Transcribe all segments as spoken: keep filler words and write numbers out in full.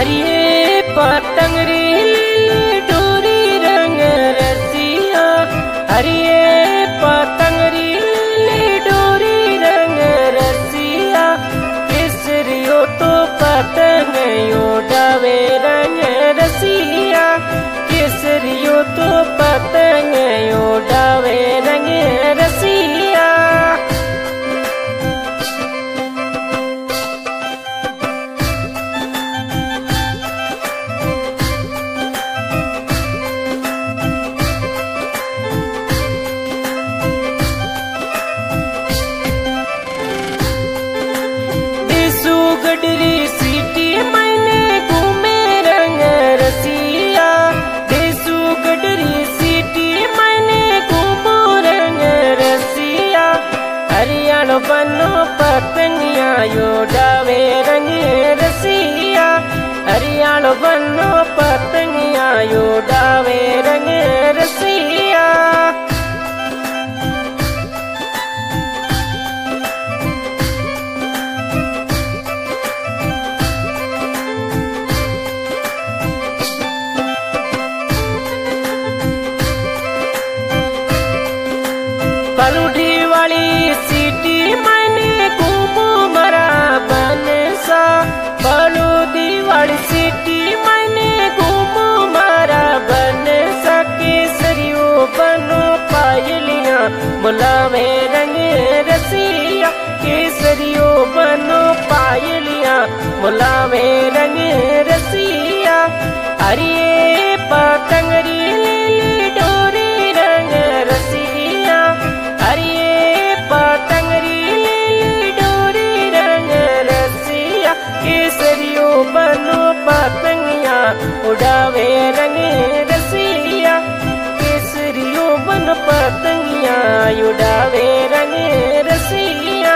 अरे पतंगरी डोरी रंग रसिया, अरे पतंगरी डोरी रंग रसिया, केसरियो तो पतंग उड़ावे रंग रसिया, केसरियो तो पतंग उड़ावे रंग रसिया। गडरी सीटी मैंने घूमे रंग रसिया, देसू गडरी सीटी मैंने घूमो रंग रसिया, हरियाणा बनो पतंगिया उड़ावे रंग रसिया, हरियाणा बनो पतंगिया उड़ावे रंग रसिया। पलूढ़ी वाली सीटी मैंने घूमू मरा बनसा, पलूढ़ी वाली सीटी मैंने घूमू मरा बनसा, केसरियो बनो पायलिया बुलावे रंग रसिया, केसरियो बनो पायलिया बुलावे रंग रसिया। अरे पतंगरी डोरी रंग रसिया, अरे पतंगरी डोरी रंग रसिया, केसरियो बनो पतंगिया उड़ावे रंग रसिया, केसरियो बनो पतंगिया उड़ावे रंग रसिया।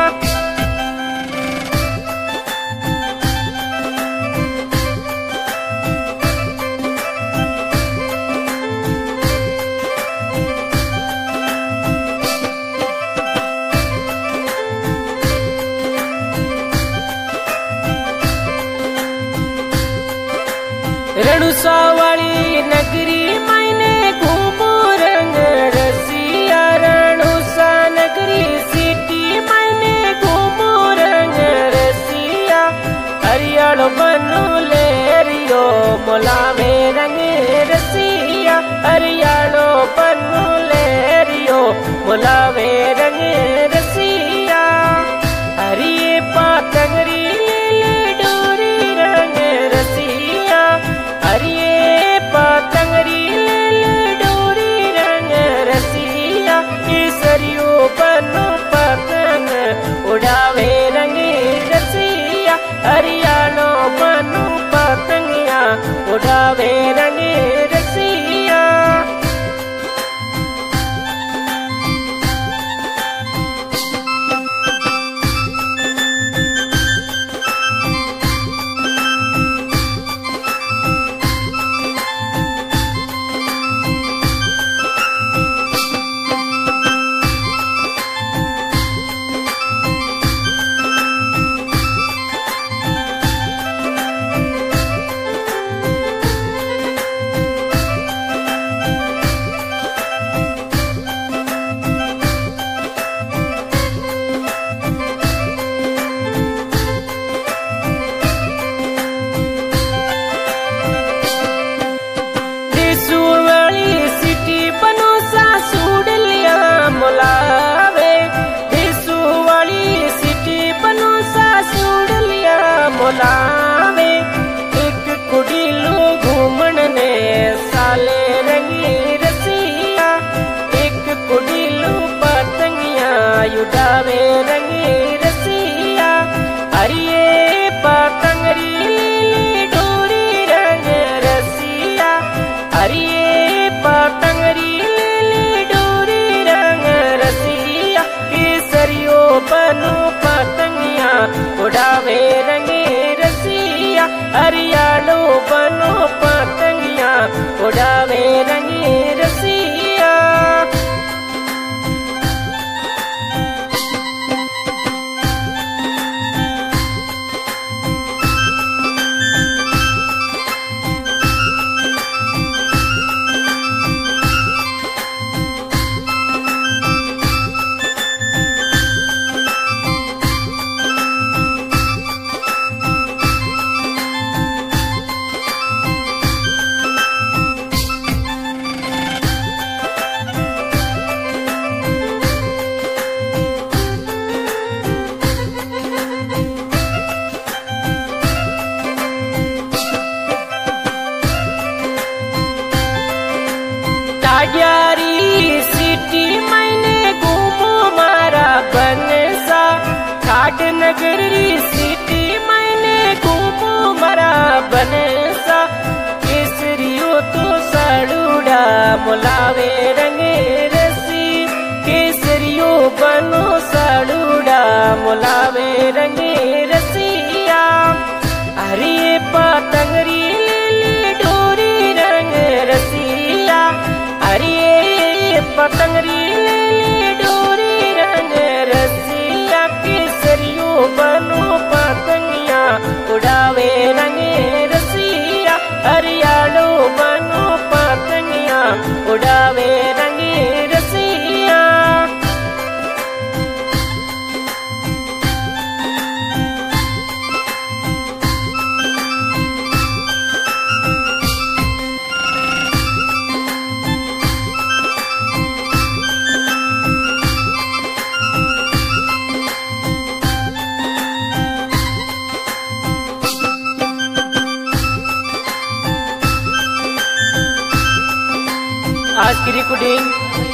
रणुसा वाली नगरी मैंने घूमू रंग रसिया, रणुसा नगरी सीटी मैंने घूमू रंग रसिया, हरियाणा बनो लेरियो बुलावे रंग रसिया, हरियाणा बनो लेरियो बुलावे रंग रसिया। हरिये पतंगरी डोरी रंग रसिया, अरे पतंगरी डोरी रंग रसिया, केसरियो बनो पतंग उड़ावे रंग रसिया, हरियाणा बनो पतंगिया उड़ावे रंग रसिया। बुलावे देसू वाली सिटी बनो सासुड़ लिया बुलावे, एक कुड़ी लो घूमन ने साले रंगी रसिया, एक कुड़ी लो पतंगिया उड़ावे रंगी रसिया। अरे पतंगरी डोरी रंग रसिया, अरे पतंगरी केसरियो बनो पतंगिया उड़ावे रंग रसिया, हरियाणा बनो पतंगिया उड़ावे रंग रसिया। नगर सिटी मैंने घूमू मरा बनसा केसरियो तो साड़ूड़ा मुलावे रंगे रसी केसरियो बनो साड़ूड़ा मुलावे रंगे रसिया अरे पतंगरी ले डोरी रंग रसिया अरे पतंगरी ले डोरी रंग रसिया केसरियो बनो पतंगिया उड़ावे रंगे रसिया हरियालो बनो पतंगिया उड़ावे रंगे रसिया। आज की recording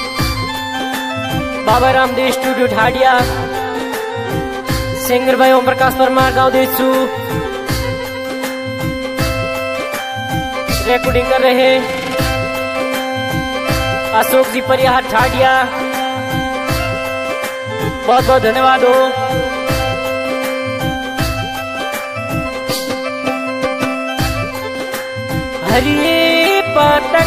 Baba Ramdev studio Dhadia singer भाई ओम प्रकाश परमार गांव देसू रिकॉर्डिंग कर रहे अशोक जी परिहार ढाडिया बहुत बहुत धन्यवाद हो। हरिये पतंग